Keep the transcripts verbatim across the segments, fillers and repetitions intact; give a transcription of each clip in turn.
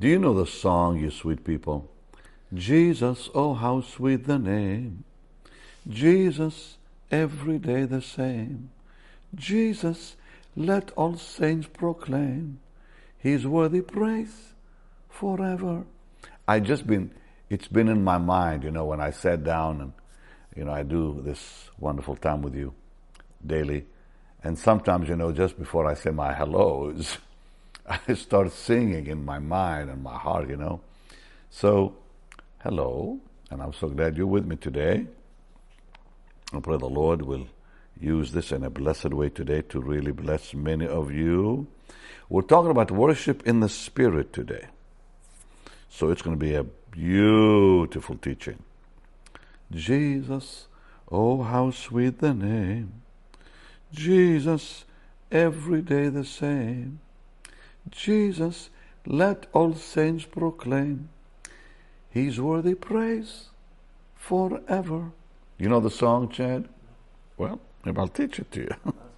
Do you know the song, you sweet people? Jesus, oh how sweet the name. Jesus, every day the same. Jesus, let all saints proclaim. He's worthy praise forever. I just been, it's been in my mind, you know, when I sat down and, you know, I do this wonderful time with you daily. And sometimes, you know, just before I say my hellos, I start singing in my mind and my heart, you know. So, hello, and I'm so glad you're with me today. I pray the Lord will use this in a blessed way today to really bless many of you. We're talking about worship in the Spirit today. So it's going to be a beautiful teaching. Jesus, oh how sweet the name. Jesus, every day the same. Jesus, let all saints proclaim. He's worthy praise forever. You know the song, Chad? Well, maybe I'll teach it to you.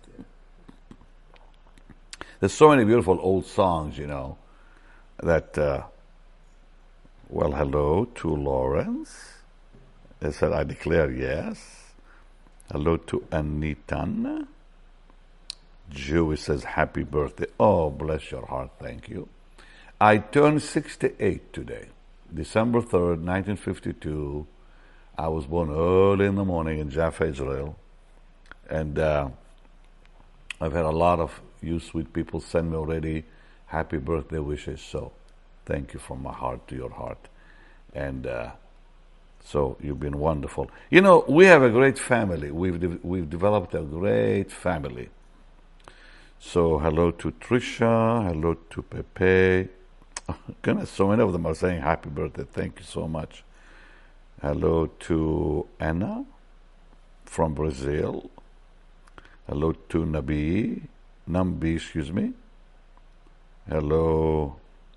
There's so many beautiful old songs, you know, that, uh, well, hello to Lawrence. They said, I declare yes. Hello to Anitan. Joey says, happy birthday. Oh, bless your heart, thank you. I turned sixty-eight today. December third, nineteen fifty-two. I was born early in the morning in Jaffa, Israel. And uh, I've had a lot of you sweet people send me already happy birthday wishes. So thank you from my heart to your heart. And uh, so you've been wonderful. You know, we have a great family. We've de- we've developed a great family. So hello to Trisha, hello to Pepe. Oh, goodness, so many of them are saying happy birthday. Thank you so much. Hello to Anna from Brazil. Hello to Nabi, Nambi, excuse me. Hello,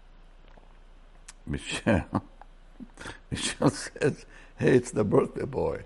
Michelle. Michelle says, hey, it's the birthday boy.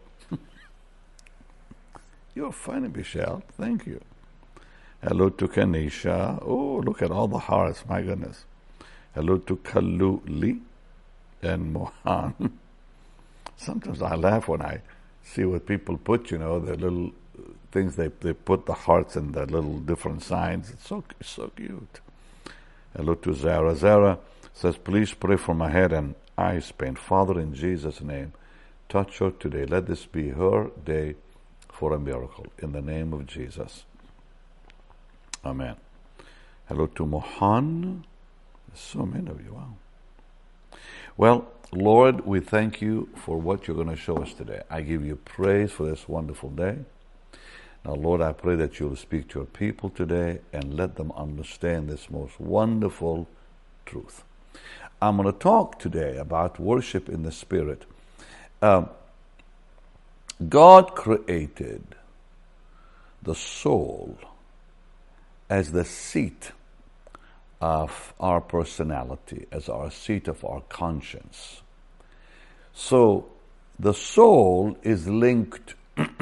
You're funny, Michelle. Thank you. Hello to Kanisha. Oh, look at all the hearts. My goodness. Hello to Kaluli and Mohan. Sometimes I laugh when I see what people put, you know, the little things they, they put the hearts and the little different signs. It's so, it's so cute. Hello to Zara. Zara says, please pray for my head and eyes pain. Father, in Jesus' name, touch her today. Let this be her day for a miracle. In the name of Jesus. Amen. Hello to Mohan. So many of you. Wow. Well, Lord, we thank you for what you're going to show us today. I give you praise for this wonderful day. Now, Lord, I pray that you'll speak to your people today and let them understand this most wonderful truth. I'm going to talk today about worship in the Spirit. Um, God created the soul as the seat of our personality, as our seat of our conscience. So the soul is linked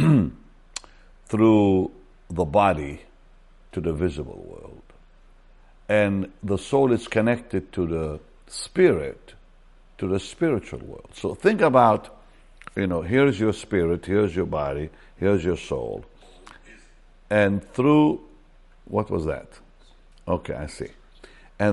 through the body to the visible world. And the soul is connected to the spirit, to the spiritual world. So think about, you know, here's your spirit, here's your body, here's your soul. And through, what was that? Okay, I see. And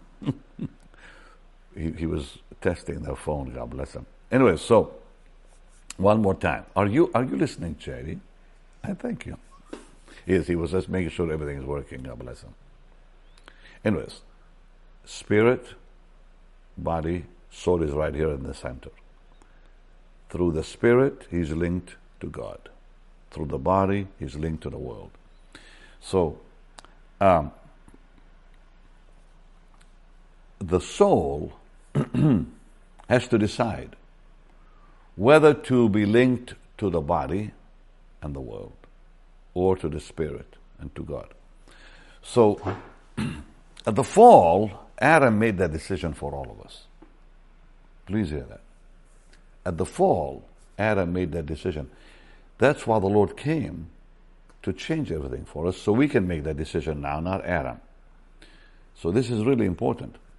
he, he was testing the phone, God bless him. Anyway, so, one more time. Are you are you listening, Jerry? I thank you. Yes, he was just making sure everything is working, God bless him. Anyways, spirit, body, soul is right here in the center. Through the spirit, he's linked to God. Through the body, he's linked to the world. So, um, the soul has to decide whether to be linked to the body and the world or to the spirit and to God. So, at the fall, Adam made that decision for all of us. Please hear that. At the fall, Adam made that decision. That's why the Lord came, to change everything for us, so we can make that decision now, not Adam. So this is really important.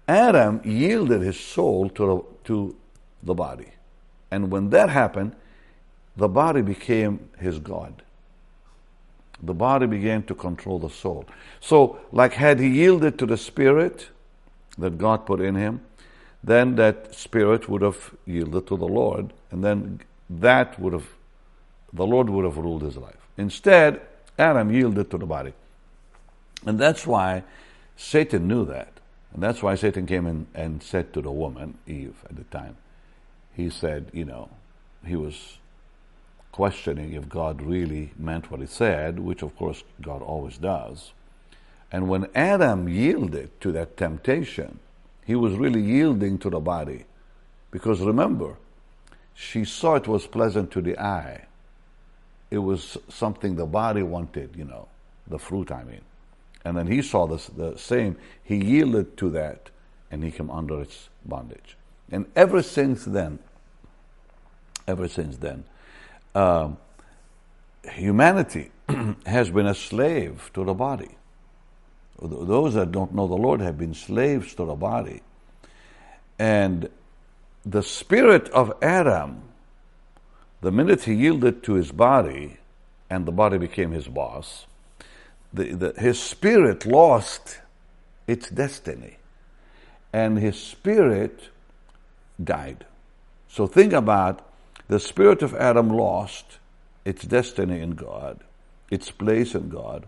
Adam yielded his soul to the, to the body. And when that happened, the body became his God. The body began to control the soul. So, like had he yielded to the spirit that God put in him, then that spirit would have yielded to the Lord, and then that would have, the Lord would have ruled his life. Instead, Adam yielded to the body. And that's why Satan knew that. And that's why Satan came in and said to the woman, Eve, at the time, he said, you know, he was questioning if God really meant what he said, which of course God always does. And when Adam yielded to that temptation, he was really yielding to the body. Because remember, she saw it was pleasant to the eye. It was something the body wanted, you know, the fruit, I mean. And then he saw this, the same. He yielded to that, and he came under its bondage. And ever since then, ever since then, um, humanity has been a slave to the body. Those that don't know the Lord have been slaves to the body. And the spirit of Adam, the minute he yielded to his body, and the body became his boss, the, the, his spirit lost its destiny. And his spirit died. So think about the spirit of Adam lost its destiny in God, its place in God,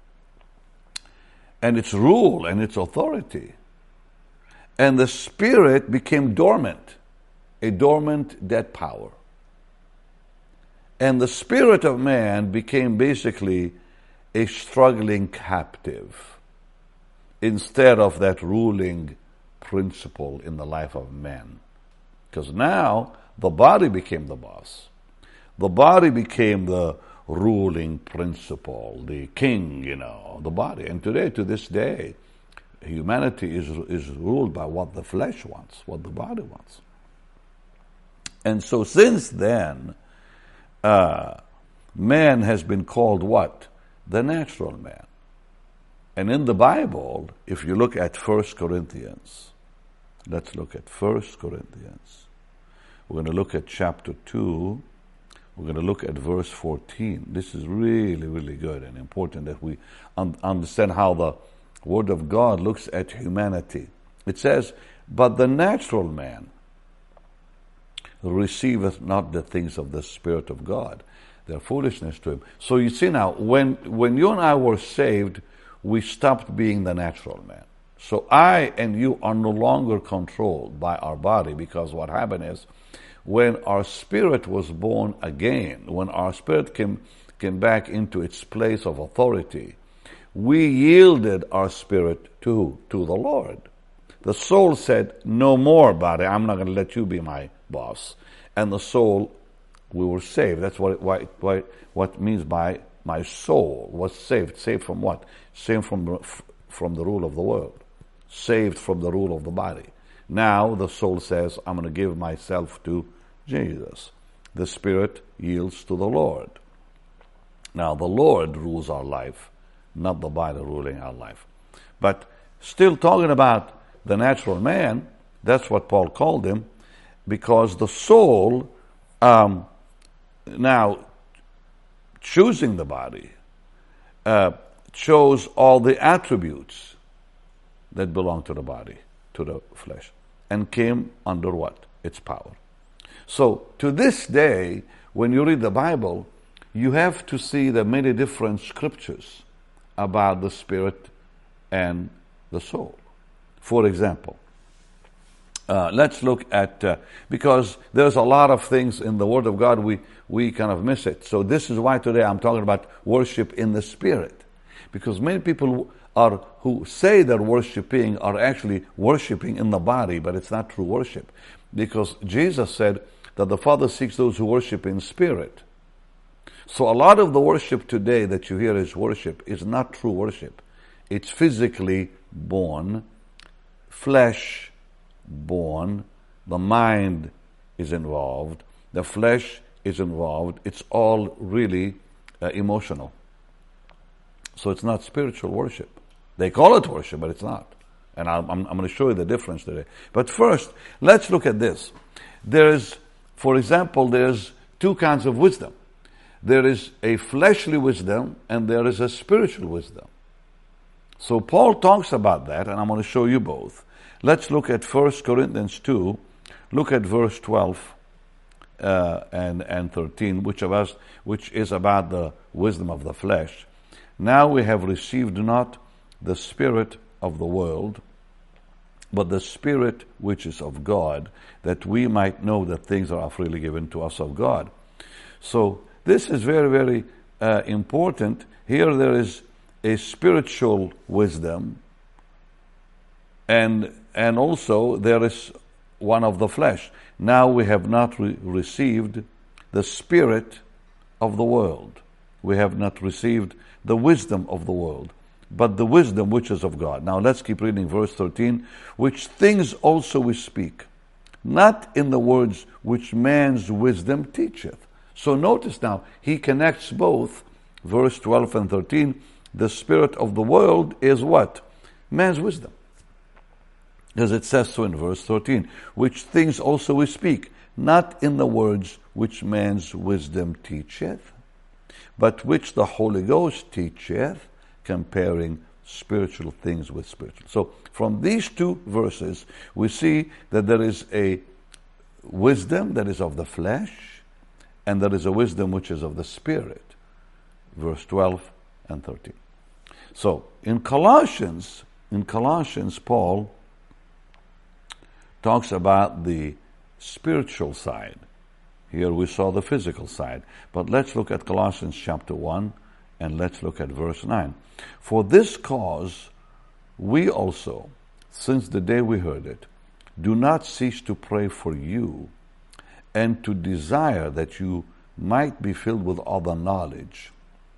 and its rule and its authority. And the spirit became dormant, a dormant dead power. And the spirit of man became basically a struggling captive instead of that ruling principle in the life of man. Because now the body became the boss. The body became the ruling principle, the king, you know, the body. And today, to this day, humanity is is ruled by what the flesh wants, what the body wants. And so since then, uh, man has been called what? The natural man. And in the Bible, if you look at First Corinthians, let's look at First Corinthians. We're going to look at chapter two. We're going to look at verse fourteen. This is really, really good and important that we un- understand how the Word of God looks at humanity. It says, "But the natural man receiveth not the things of the Spirit of God. They are foolishness to him." So you see now, when, when you and I were saved, we stopped being the natural man. So I and you are no longer controlled by our body, because what happened is, when our spirit was born again, when our spirit came, came back into its place of authority, we yielded our spirit to, to the Lord. The soul said, "No more, body, I'm not going to let you be my boss." And the soul, we were saved. That's what why, why, what it means by my soul was saved. Saved from what? Saved from, from the rule of the world. Saved from the rule of the body. Now the soul says, "I'm going to give myself to Jesus." The spirit yields to the Lord. Now the Lord rules our life, not the body ruling our life. But still talking about the natural man, that's what Paul called him, because the soul, um, now choosing the body, uh, chose all the attributes that belong to the body, to the flesh, and came under what? Its power. So to this day, when you read the Bible, you have to see the many different scriptures about the spirit and the soul. For example, uh, let's look at, uh, because there's a lot of things in the Word of God, we, we kind of miss it. So this is why today I'm talking about worship in the Spirit. Because many people are who say they're worshiping are actually worshiping in the body, but it's not true worship. Because Jesus said that the Father seeks those who worship in spirit. So a lot of the worship today that you hear is worship is not true worship. It's physically born, flesh born, the mind is involved, the flesh is involved. It's all really uh, emotional. So it's not spiritual worship. They call it worship, but it's not. And I'm, I'm going to show you the difference today. But first, let's look at this. There is, for example, there's two kinds of wisdom. There is a fleshly wisdom and there is a spiritual wisdom. So Paul talks about that, and I'm going to show you both. Let's look at First Corinthians two. Look at verse twelve uh, and, and thirteen, which, of us, which is about the wisdom of the flesh. Now we have received not the spirit of the world, but the Spirit which is of God, that we might know the things that are freely given to us of God. So this is very, very uh, important. Here there is a spiritual wisdom, and and also there is one of the flesh. Now we have not re- received the spirit of the world. We have not received the wisdom of the world, but the wisdom which is of God. Now let's keep reading verse thirteen. Which things also we speak, not in the words which man's wisdom teacheth. So notice now, he connects both verse twelve and thirteen. The spirit of the world is what? Man's wisdom. As it says so in verse thirteen. Which things also we speak, not in the words which man's wisdom teacheth, but which the Holy Ghost teacheth, comparing spiritual things with spiritual. So from these two verses, we see that there is a wisdom that is of the flesh, and there is a wisdom which is of the Spirit. Verse twelve and thirteen. So in Colossians, in Colossians, Paul talks about the spiritual side. Here we saw the physical side. But let's look at Colossians chapter one, and let's look at verse nine. For this cause we also, since the day we heard it, do not cease to pray for you, and to desire that you might be filled with all the knowledge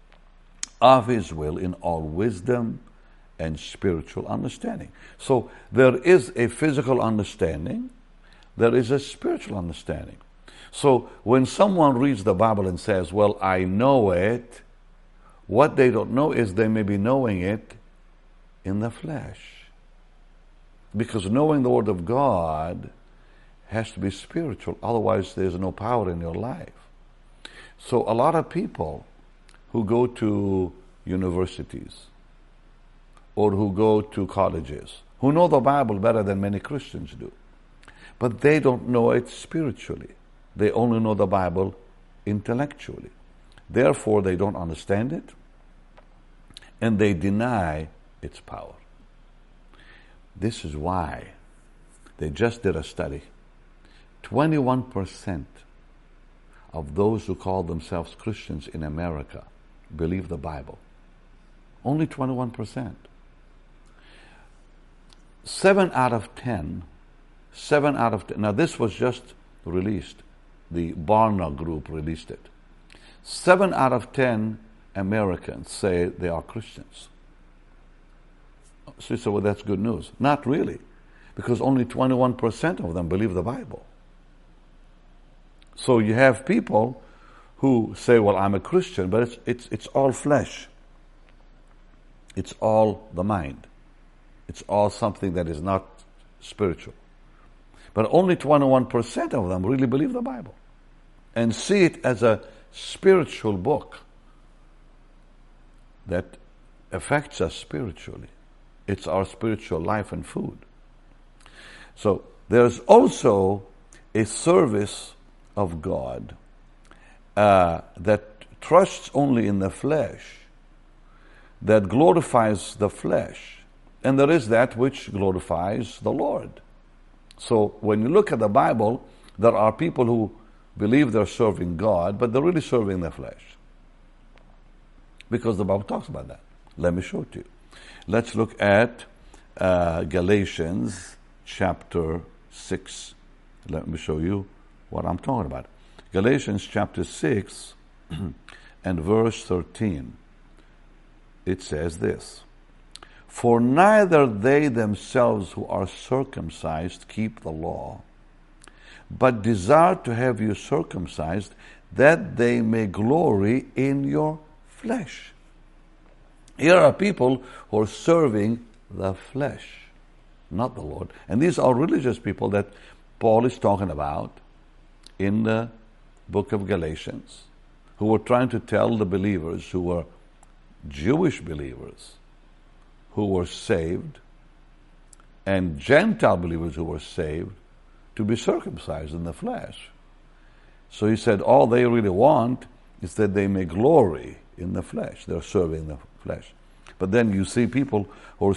of His will in all wisdom and spiritual understanding. So there is a physical understanding, there is a spiritual understanding. So when someone reads the Bible and says, well, I know it, what they don't know is they may be knowing it in the flesh. Because knowing the Word of God has to be spiritual, otherwise there's no power in your life. So a lot of people who go to universities or who go to colleges, who know the Bible better than many Christians do, but they don't know it spiritually. They only know the Bible intellectually. Therefore, they don't understand it, and they deny its power. This is why they just did a study. twenty-one percent of those who call themselves Christians in America believe the Bible. Only twenty-one percent. Seven out of ten, seven out of ten, now this was just released. The Barna Group released it. Seven out of ten Americans say they are Christians. So you say, well, that's good news. Not really, because only twenty-one percent of them believe the Bible. So you have people who say, well, I'm a Christian, but it's it's it's all flesh. It's all the mind. It's all something that is not spiritual. But only twenty-one percent of them really believe the Bible and see it as a spiritual book that affects us spiritually. It's our spiritual life and food. So there's also a service of God uh, that trusts only in the flesh, that glorifies the flesh, and there is that which glorifies the Lord. So when you look at the Bible, there are people who believe they're serving God, but they're really serving the flesh. Because the Bible talks about that. Let me show it to you. Let's look at uh, Galatians chapter six. Let me show you what I'm talking about. Galatians chapter six and verse thirteen. It says this: For neither they themselves who are circumcised keep the law, but desire to have you circumcised, that they may glory in your flesh. Here are people who are serving the flesh. not the Lord. And these are religious people that Paul is talking about in the book of Galatians, who were trying to tell the believers who were Jewish believers who were saved and Gentile believers who were saved to be circumcised in the flesh. So he said all they really want is that they may glory in the flesh. They're serving the flesh. But then you see people who are